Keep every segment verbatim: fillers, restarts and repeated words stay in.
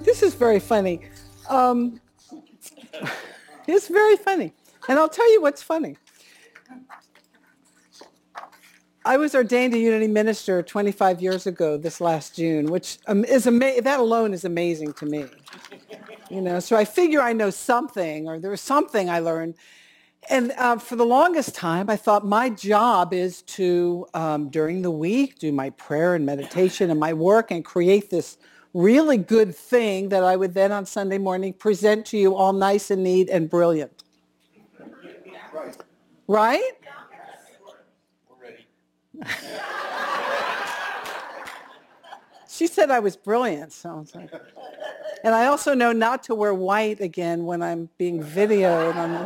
This is very funny. Um, it's very funny. And I'll tell you what's funny. I was ordained a Unity minister twenty-five years ago this last June, which um, is ama- that alone is amazing to me. You know, so I figure I know something, or there was something I learned. And uh, for the longest time, I thought my job is to, um, during the week, do my prayer and meditation and my work and create this really good thing that I would then on Sunday morning present to you all nice and neat and brilliant. Right? Right? We're ready. She said I was brilliant, so I was like, and I also know not to wear white again when I'm being videoed. On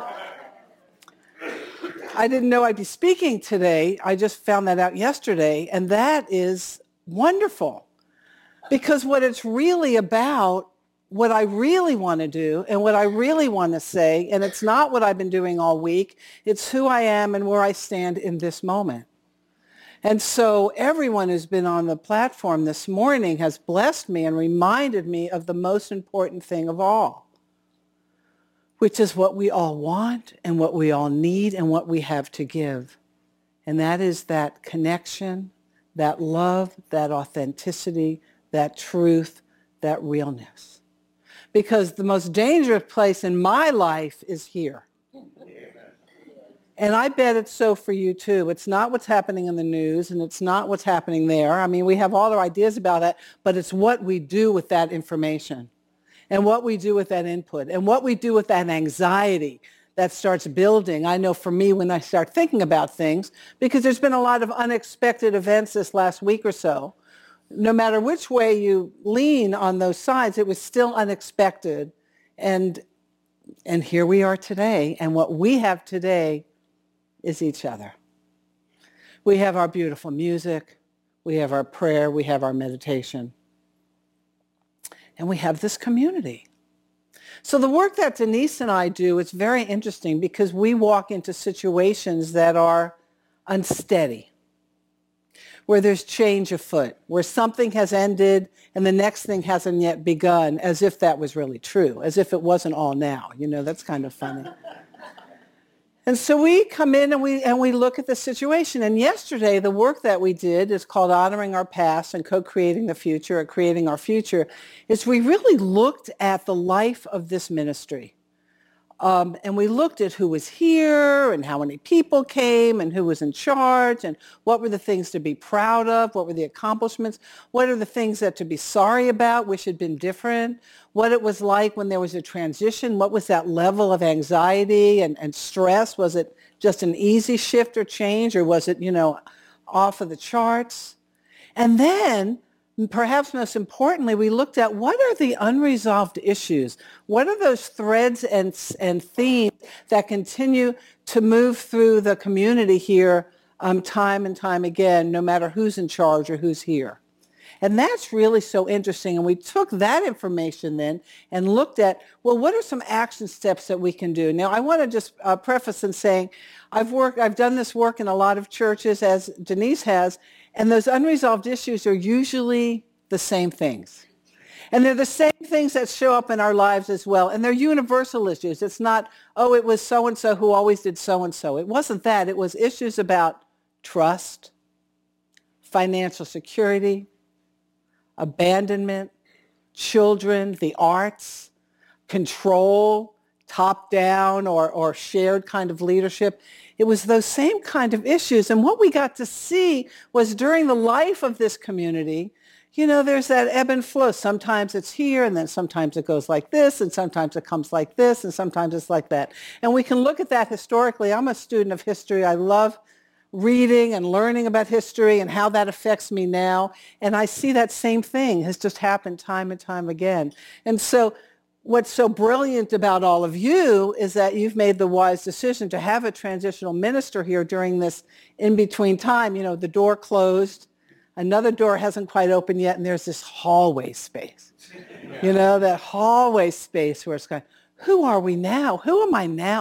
I didn't know I'd be speaking today. I just found that out yesterday, and that is wonderful. Because what it's really about, what I really want to do and what I really want to say, and it's not what I've been doing all week, it's who I am and where I stand in this moment. And so everyone who's been on the platform this morning has blessed me and reminded me of the most important thing of all, which is what we all want and what we all need and what we have to give. And that is that connection, that love, that authenticity, that truth, that realness. Because the most dangerous place in my life is here. And I bet it's so for you too. It's not what's happening in the news, and it's not what's happening there. I mean, we have all our ideas about that, but it's what we do with that information and what we do with that input and what we do with that anxiety that starts building. I know for me when I start thinking about things, because there's been a lot of unexpected events this last week or so, no matter which way you lean on those sides, it was still unexpected. And, and here we are today, and what we have today is each other. We have our beautiful music, we have our prayer, we have our meditation, and we have this community. So the work that Denise and I do is very interesting because we walk into situations that are unsteady, where there's change afoot, where something has ended and the next thing hasn't yet begun, as if that was really true, as if it wasn't all now. You know, that's kind of funny. And so we come in and we and we look at the situation. And yesterday, the work that we did is called Honoring Our Past and Co-Creating the Future, or Creating Our Future, is we really looked at the life of this ministry. Um, and we looked at who was here and how many people came and who was in charge and what were the things to be proud of, what were the accomplishments, what are the things that to be sorry about, which had been different, what it was like when there was a transition, what was that level of anxiety and, and stress, was it just an easy shift or change, or was it, you know, off of the charts? And then perhaps most importantly, we looked at what are the unresolved issues? What are those threads and, and themes that continue to move through the community here um, time and time again, no matter who's in charge or who's here? And that's really so interesting. And we took that information then and looked at, well, what are some action steps that we can do? Now, I want to just uh, preface in saying I've worked, I've done this work in a lot of churches, as Denise has, and those unresolved issues are usually the same things. And they're the same things that show up in our lives as well. And they're universal issues. It's not, oh, it was so-and-so who always did so-and-so. It wasn't that. It was issues about trust, financial security, abandonment, children, the arts, control, top-down or, or shared kind of leadership. It was those same kind of issues. And what we got to see was during the life of this community, you know, there's that ebb and flow. Sometimes it's here, and then sometimes it goes like this, and sometimes it comes like this, and sometimes it's like that. And we can look at that historically. I'm a student of history. I love reading and learning about history and how that affects me now. And I see that same thing has just happened time and time again. And so what's so brilliant about all of you is that you've made the wise decision to have a transitional minister here during this in-between time. You know, the door closed, another door hasn't quite opened yet, and there's this hallway space. You know, that hallway space where it's going, who are we now? Who am I now?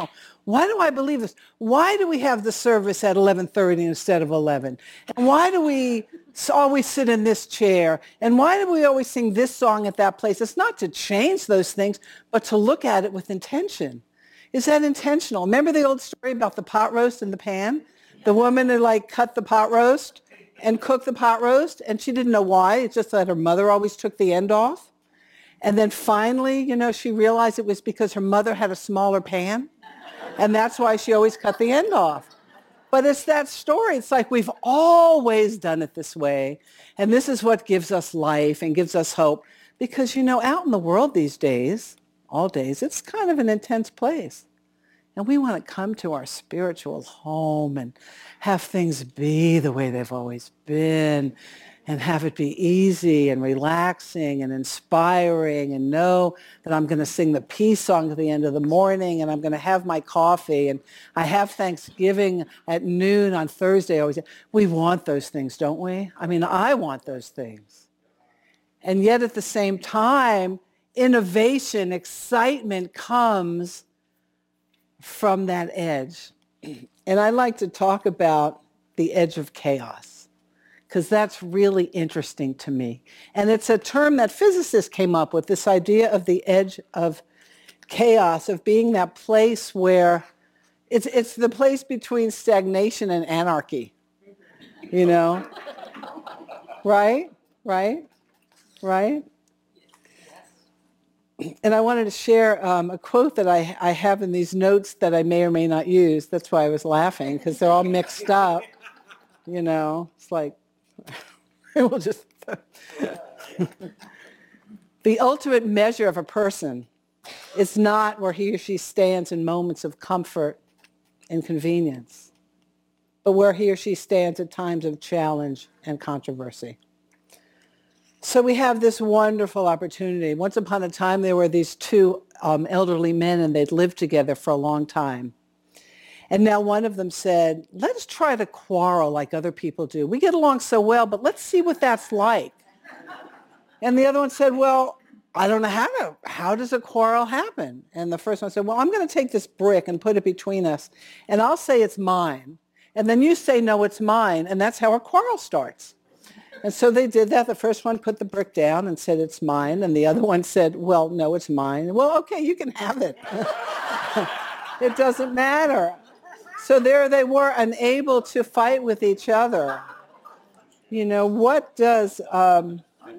Why do I believe this? Why do we have the service at eleven thirty instead of eleven? And why do we always sit in this chair? And why do we always sing this song at that place? It's not to change those things, but to look at it with intention. Is that intentional? Remember the old story about the pot roast in the pan? The woman who like cut the pot roast and cooked the pot roast, and she didn't know why. It's just that her mother always took the end off. And then finally, you know, she realized it was because her mother had a smaller pan. And that's why she always cut the end off. But it's that story. It's like we've always done it this way. And this is what gives us life and gives us hope. Because, you know, out in the world these days, all days, it's kind of an intense place. And we want to come to our spiritual home and have things be the way they've always been, and have it be easy and relaxing and inspiring, and know that I'm going to sing the peace song at the end of the morning, and I'm going to have my coffee, and I have Thanksgiving at noon on Thursday. Always, we want those things, don't we? I mean, I want those things. And yet at the same time, innovation, excitement comes from that edge. And I like to talk about the edge of chaos, because that's really interesting to me. And it's a term that physicists came up with, this idea of the edge of chaos, of being that place where it's it's the place between stagnation and anarchy, you know? Right? Right? Right? And I wanted to share um, a quote that I, I have in these notes that I may or may not use. That's why I was laughing, because they're all mixed up, you know? It's like, we'll just the ultimate measure of a person is not where he or she stands in moments of comfort and convenience, but where he or she stands at times of challenge and controversy. So we have this wonderful opportunity. Once upon a time, there were these two um, elderly men, and they'd lived together for a long time. And now one of them said, let's try to quarrel like other people do. We get along so well, but let's see what that's like. And the other one said, well, I don't know how to, how does a quarrel happen? And the first one said, well, I'm going to take this brick and put it between us, and I'll say it's mine. And then you say, no, it's mine. And that's how a quarrel starts. And so they did that. The first one put the brick down and said, it's mine. And the other one said, well, no, it's mine. Well, okay, you can have it. It doesn't matter. So there they were, unable to fight with each other. You know, what does um,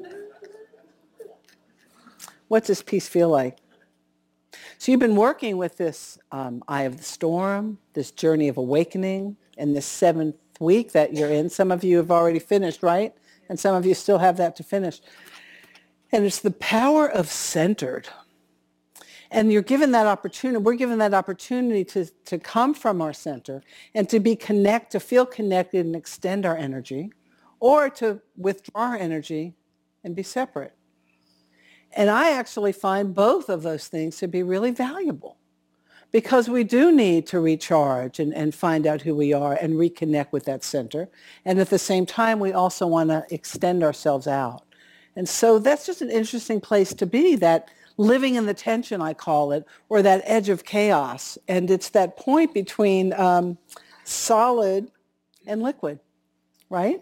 what does peace feel like? So you've been working with this um, Eye of the Storm, this journey of awakening, and this seventh week that you're in. Some of you have already finished, right? And some of you still have that to finish. And it's the power of centered. And you're given that opportunity, we're given that opportunity to, to come from our center and to be connect, to feel connected and extend our energy, or to withdraw our energy and be separate. And I actually find both of those things to be really valuable, because we do need to recharge and, and find out who we are and reconnect with that center. And at the same time, we also want to extend ourselves out. And so that's just an interesting place to be, that living in the tension, I call it, or that edge of chaos. And it's that point between um, solid and liquid, right?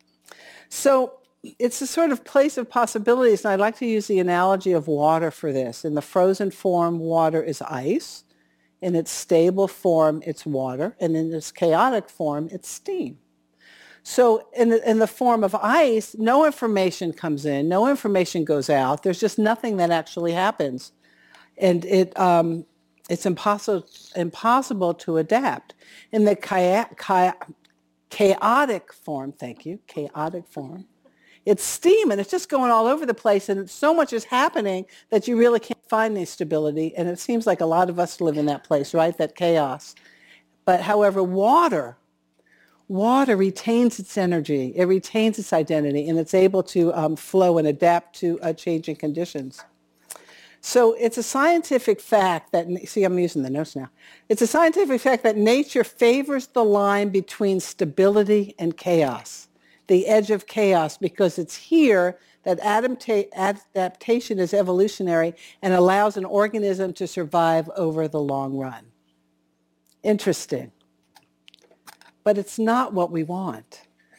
So it's a sort of place of possibilities. And I like to use the analogy of water for this. In the frozen form, water is ice. In its stable form, it's water. And in its chaotic form, it's steam. So in the, in the form of ice, no information comes in, no information goes out. There's just nothing that actually happens. And it, um, it's impossible, impossible to adapt. In the cha- cha- chaotic form, thank you, chaotic form, it's steam, and it's just going all over the place, and so much is happening that you really can't find any stability. And it seems like a lot of us live in that place, right, that chaos. But however, water, water retains its energy, it retains its identity, and it's able to um, flow and adapt to uh, changing conditions. So it's a scientific fact that, see, I'm using the notes now. It's a scientific fact that nature favors the line between stability and chaos, the edge of chaos, because it's here that adapta- adaptation is evolutionary and allows an organism to survive over the long run. Interesting. But it's not what we want.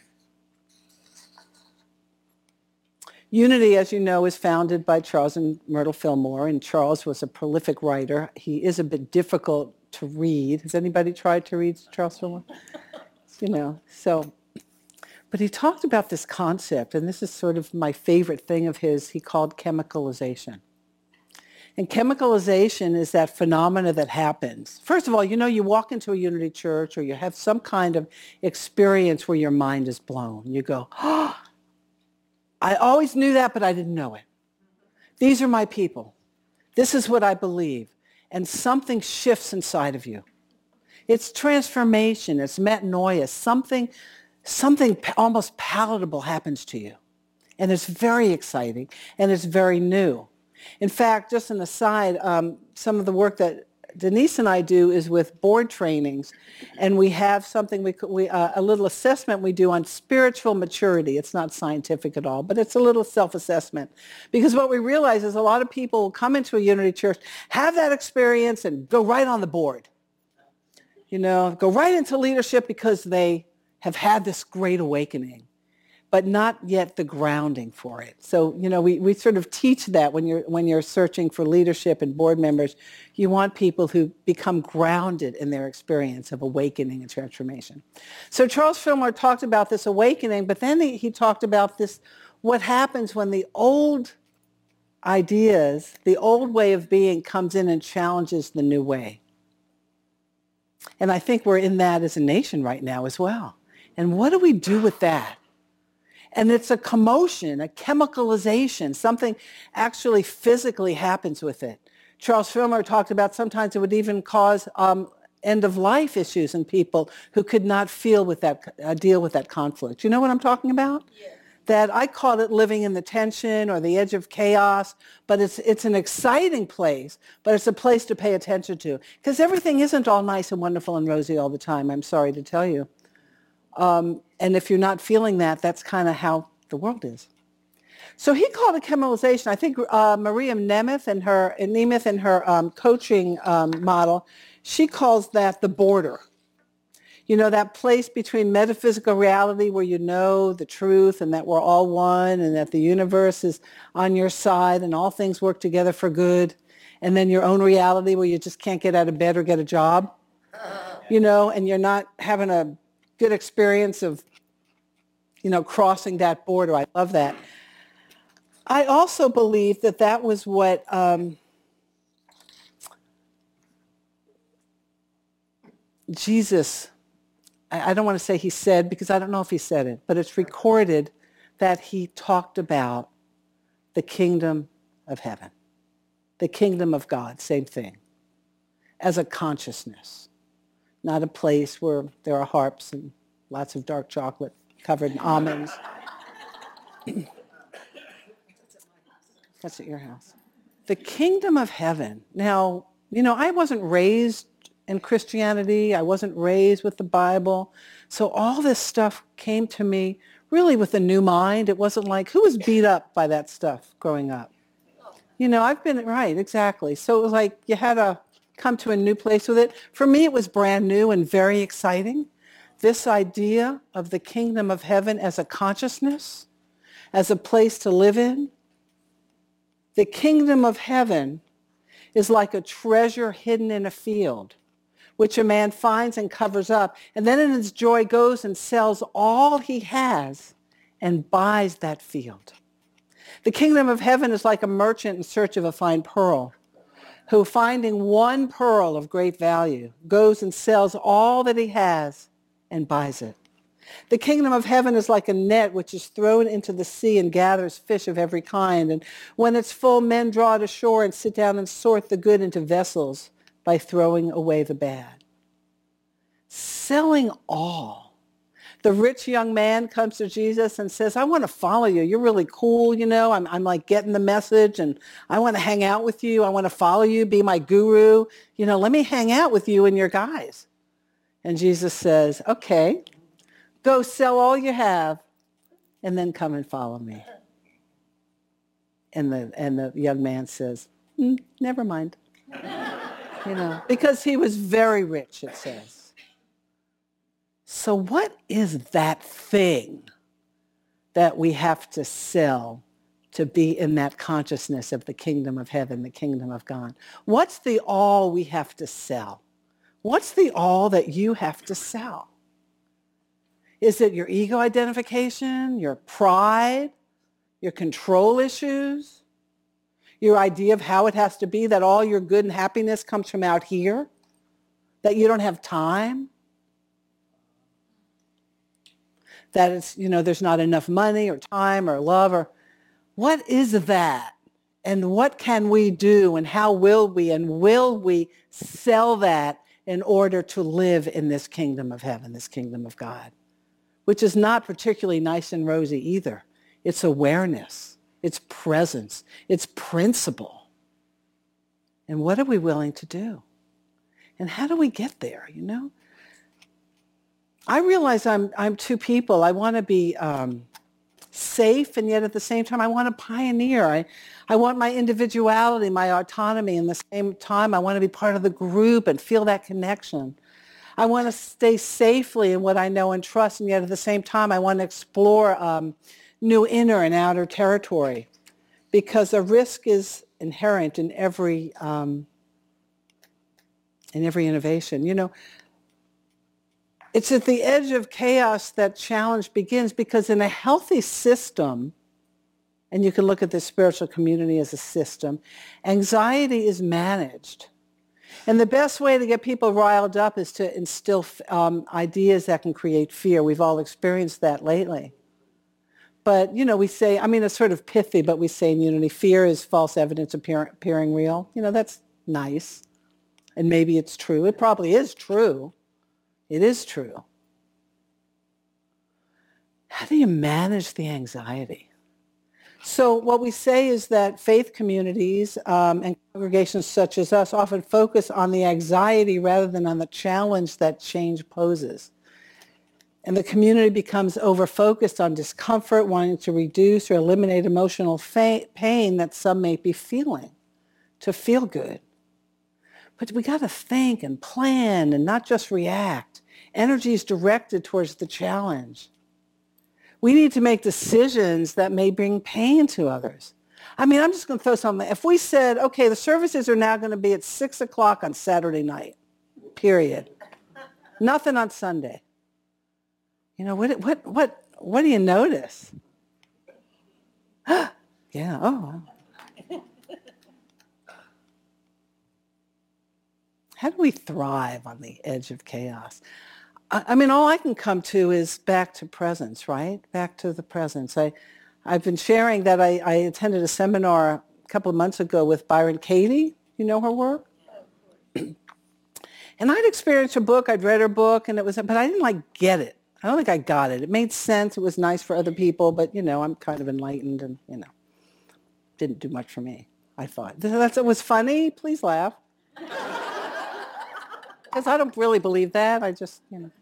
Unity, as you know, is founded by Charles and Myrtle Fillmore, and Charles was a prolific writer. He is a bit difficult to read. Has anybody tried to read Charles Fillmore? You know, so, but he talked about this concept, and this is sort of my favorite thing of his, he called chemicalization. And chemicalization is that phenomena that happens. First of all, you know, you walk into a Unity church or you have some kind of experience where your mind is blown. You go, oh, I always knew that, but I didn't know it. These are my people. This is what I believe. And something shifts inside of you. It's transformation. It's metanoia. Something, something almost palatable happens to you. And it's very exciting, and it's very new. In fact, just an aside, um, some of the work that Denise and I do is with board trainings, and we have something, we, we uh, a little assessment we do on spiritual maturity. It's not scientific at all, but it's a little self-assessment. Because what we realize is a lot of people will come into a Unity church, have that experience, and go right on the board. You know, go right into leadership because they have had this great awakening, but not yet the grounding for it. So, you know, we, we sort of teach that when you're, when you're searching for leadership and board members, you want people who become grounded in their experience of awakening and transformation. So Charles Fillmore talked about this awakening, but then he, he talked about this, what happens when the old ideas, the old way of being comes in and challenges the new way. And I think we're in that as a nation right now as well. And what do we do with that? And it's a commotion, a chemicalization. Something actually physically happens with it. Charles Fillmore talked about sometimes it would even cause um, end-of-life issues in people who could not feel with that, uh, deal with that conflict. You know what I'm talking about? Yeah. That I call it living in the tension or the edge of chaos, but it's, it's an exciting place, but it's a place to pay attention to. Because everything isn't all nice and wonderful and rosy all the time, I'm sorry to tell you. Um, and if you're not feeling that, that's kind of how the world is. So he called it chemicalization. I think uh, Maria Nemeth and her, Nemeth and her um, coaching um, model, she calls that the border. You know, that place between metaphysical reality where you know the truth and that we're all one and that the universe is on your side and all things work together for good, and then your own reality where you just can't get out of bed or get a job, you know, and you're not having a good experience of, you know, crossing that border. I love that. I also believe that that was what um, Jesus, I, I don't want to say he said, because I don't know if he said it, but it's recorded that he talked about the kingdom of heaven, the kingdom of God, same thing, as a consciousness. Not a place where there are harps and lots of dark chocolate covered in almonds. That's at your house. The kingdom of heaven. Now, you know, I wasn't raised in Christianity. I wasn't raised with the Bible. So all this stuff came to me really with a new mind. It wasn't like, who was beat up by that stuff growing up? You know, I've been, right, exactly. So it was like you had to come to a new place with it. For me, it was brand new and very exciting. This idea of the kingdom of heaven as a consciousness, as a place to live in. The kingdom of heaven is like a treasure hidden in a field, which a man finds and covers up, and then in his joy goes and sells all he has and buys that field. The kingdom of heaven is like a merchant in search of a fine pearl, who, finding one pearl of great value, goes and sells all that he has and buys it. The kingdom of heaven is like a net which is thrown into the sea and gathers fish of every kind. And when it's full, men draw it ashore and sit down and sort the good into vessels by throwing away the bad. Selling all. The rich young man comes to Jesus and says, I want to follow you. You're really cool, you know. I'm, I'm like getting the message, and I want to hang out with you. I want to follow you, be my guru. You know, let me hang out with you and your guys. And Jesus says, okay, go sell all you have and then come and follow me. And the, and the young man says, mm, never mind. You know, because he was very rich, it says. So what is that thing that we have to sell to be in that consciousness of the kingdom of heaven, the kingdom of God? What's the all we have to sell? What's the all that you have to sell? Is it your ego identification, your pride, your control issues, your idea of how it has to be, that all your good and happiness comes from out here, that you don't have time, that it's, you know, there's not enough money or time or love, or what is that? And what can we do, and how will we, and will we sell that in order to live in this kingdom of heaven, this kingdom of God, which is not particularly nice and rosy either. It's awareness, it's presence, it's principle. And what are we willing to do? And how do we get there, you know? I realize I'm, I'm two people. I want to be um, safe, and yet at the same time, I want to pioneer. I, I want my individuality, my autonomy, and at the same time, I want to be part of the group and feel that connection. I want to stay safely in what I know and trust, and yet at the same time, I want to explore um, new inner and outer territory, because a risk is inherent in every um, in every innovation. You know, it's at the edge of chaos that challenge begins, because in a healthy system, and you can look at the spiritual community as a system, anxiety is managed. And the best way to get people riled up is to instill um, ideas that can create fear. We've all experienced that lately. But, you know, we say, I mean, it's sort of pithy, but we say in Unity, fear is false evidence appear, appearing real. You know, that's nice. And maybe it's true. It probably is true. It is true. How do you manage the anxiety? So what we say is that faith communities um, and congregations such as us often focus on the anxiety rather than on the challenge that change poses. And the community becomes over-focused on discomfort, wanting to reduce or eliminate emotional fa- pain that some may be feeling, to feel good. But we got to think and plan and not just react. Energy is directed towards the challenge. We need to make decisions that may bring pain to others. I mean, I'm just going to throw something. If we said, okay, the services are now going to be at six o'clock on Saturday night, period. Nothing on Sunday. You know, what, what, what, what do you notice? Yeah, oh. How do we thrive on the edge of chaos? I mean, all I can come to is back to presence, right? Back to the presence. I, I've been sharing that I, I attended a seminar a couple of months ago with Byron Katie. You know her work? And I'd experienced her book. I'd read her book, and it was, but I didn't like get it. I don't think I got it. It made sense. It was nice for other people, but, you know, I'm kind of enlightened and, you know, didn't do much for me, I thought. That's, it was funny. Please laugh. Because I don't really believe that. I just, you know.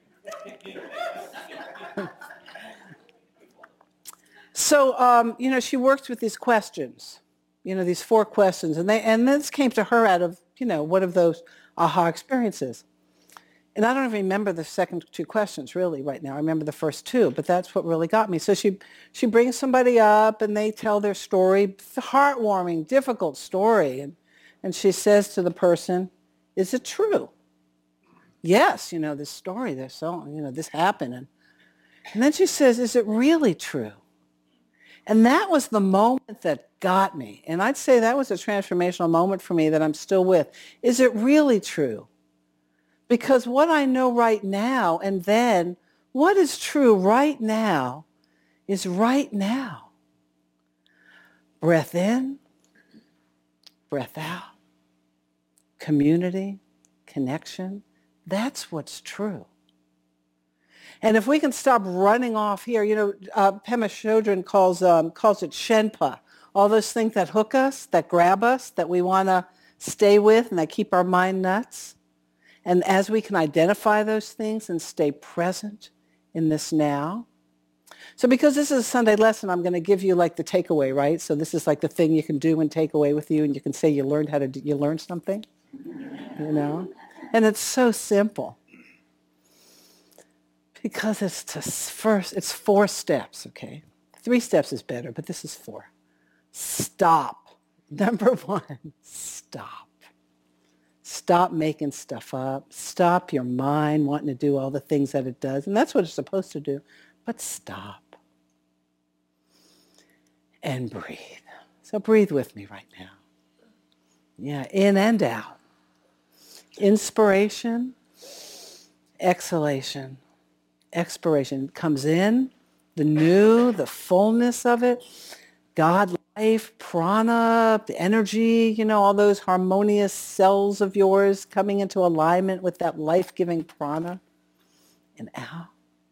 So, um, you know, she works with these questions, you know, these four questions. And they and this came to her out of, you know, one of those aha experiences. And I don't even remember the second two questions really right now. I remember the first two, but that's what really got me. So she, she brings somebody up and they tell their story, heartwarming, difficult story. And, and she says to the person, is it true? Yes, you know, this story, this so, you know, this happened. And, and then she says, is it really true? And that was the moment that got me. And I'd say that was a transformational moment for me that I'm still with. Is it really true? Because what I know right now and then, what is true right now is right now. Breath in, breath out, community, connection. That's what's true. And if we can stop running off here, you know, uh, Pema Chodron calls, um, calls it Shenpa, all those things that hook us, that grab us, that we want to stay with and that keep our mind nuts. And as we can identify those things and stay present in this now. So because this is a Sunday lesson, I'm going to give you like the takeaway, right? So this is like the thing you can do and take away with you, and you can say you learned how to do, you learned something. you know? And it's so simple because it's just first, it's four steps, okay? Three steps is better, but this is four. Stop. Number one, stop. Stop making stuff up. Stop your mind wanting to do all the things that it does. And that's what it's supposed to do. But stop. And breathe. So breathe with me right now. Yeah, in and out. Inspiration, exhalation. Expiration comes in, the new, the fullness of it. God, life, prana, the energy, you know, all those harmonious cells of yours coming into alignment with that life-giving prana. And out.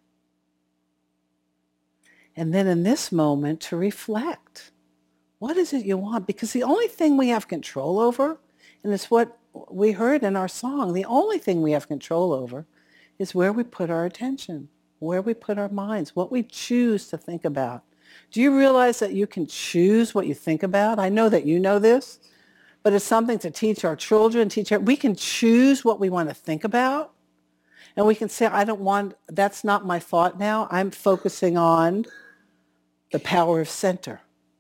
And then in this moment to reflect. What is it you want? Because the only thing we have control over, and it's what we heard in our song, the only thing we have control over is where we put our attention, where we put our minds, what we choose to think about. Do you realize that you can choose what you think about? I know that you know this, but it's something to teach our children, teach our, we can choose what we want to think about. And we can say, I don't want, that's not my thought now. I'm focusing on the power of center,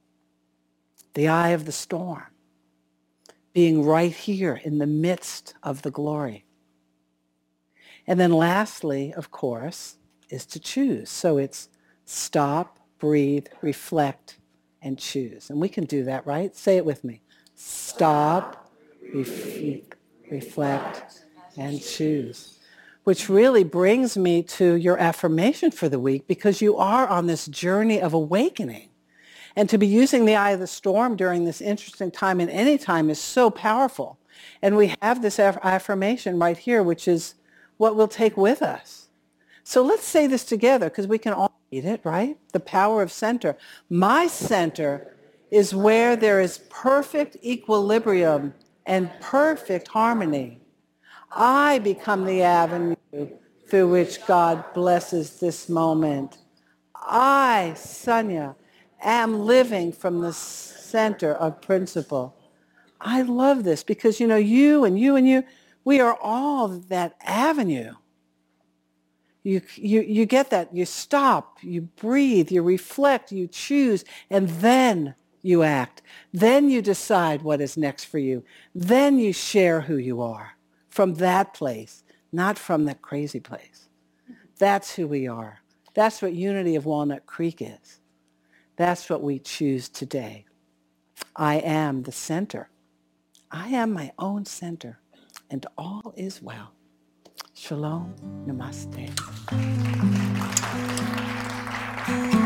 the eye of the storm, being right here in the midst of the glory. And then lastly, of course, is to choose. So it's stop, breathe, reflect, and choose. And we can do that, right? Say it with me. Stop, ref- reflect, and choose. Which really brings me to your affirmation for the week, because you are on this journey of awakening. And to be using the eye of the storm during this interesting time and any time is so powerful. And we have this aff- affirmation right here, which is what we'll take with us. So let's say this together, because we can all read it, right? The power of center. My center is where there is perfect equilibrium and perfect harmony. I become the avenue through which God blesses this moment. I, Sonia, am living from the center of principle. I love this because, you know, you and you and you, we are all that avenue. You, you, you get that. You stop, you breathe, you reflect, you choose, and then you act. Then you decide what is next for you. Then you share who you are from that place, not from that crazy place. That's who we are. That's what Unity of Walnut Creek is. That's what we choose today. I am the center. I am my own center, and all is well. Shalom, namaste.